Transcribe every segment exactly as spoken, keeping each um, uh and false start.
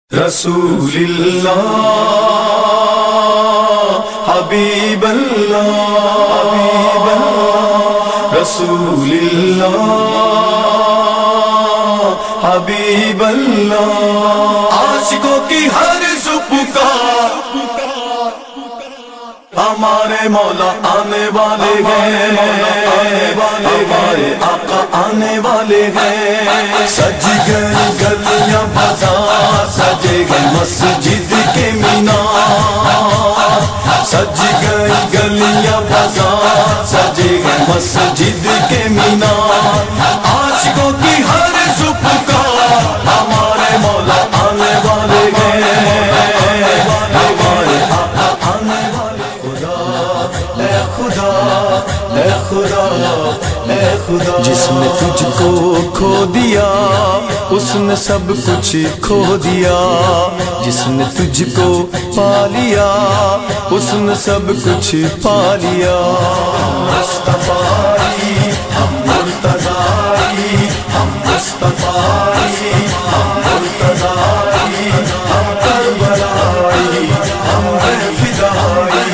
رسول اللہ حبیب اللہ حبیب اللہ رسول اللہ حبیب اللہ عاشقوں کی ہر پکار ہمارے مولا آنے والے ہیں ہمارے آقا آنے والے ہیں سج گئی گلیاں بازار سجے گئے مسجد کے مینار سج گئی گلیاں بازار سجے گئے مسجد کے مینار عاشقوں کی ہر پکار ہمارے مولا آنے والے ہیں ہمارے آقا آنے والے اے خدا اے خدا اے خدا جس نے تجھ کو کھو دیا اس نے سب کچھ کھو دیا جس نے تجھ کو پا لیا اس نے سب کچھ پا لیا مصطفی ہم مرتضی ہم مصطفی ہم مرتضی ہم کربلائی ہم فدائی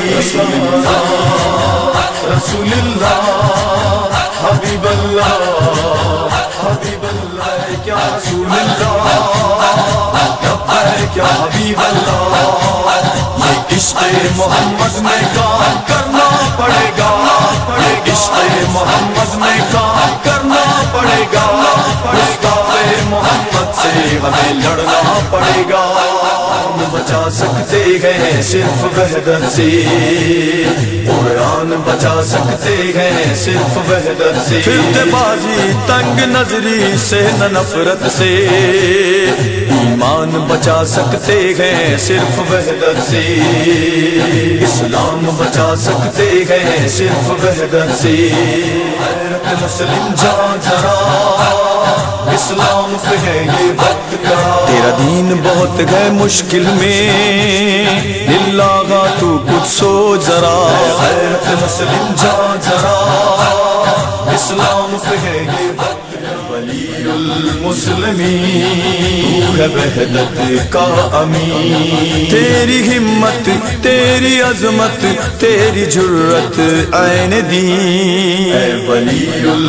رسول اللہ حبیب اللہ حبیب اللہ کیا رسول اللہ کیا حبیب اللہ یہ عشق محمد میں کام کرنا پڑے گا یہ عشق محمد میں کام کرنا پڑے گا مصطفی محمد سے ہمیں لڑنا پڑے گا بچا سکتے ہیں صرف وحدت سے قرآن بچا سکتے ہیں صرف وحدت سے فرقے بازی تنگ نظری سے نہ نفرت سے ایمان بچا سکتے ہیں صرف وحدت سے اسلام بچا سکتے ہیں صرف وحدت سے حیرت مسلم جان ذرا اسلام پہ ہے یہ وقت کا تیرا دین بہت ہے مشکل میں للہ تو کچھ سوچ ذرا حیرت مسلم جان ذرا اسلام پہ ہے یہ وقت ولی المسلمین ہے وحدت کا امین تیری ہمت تیری عظمت تیری جرت عین دین اے ولی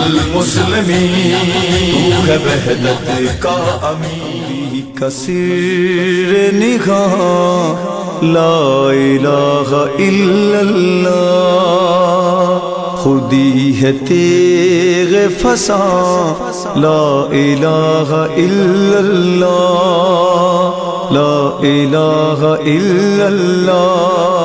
المسلمین ہے وحدت کا امین کثیر نگاہ لا الہ الا اللہ خودی ہے تیغ فساں لا الہ الا اللہ لا الہ الا اللہ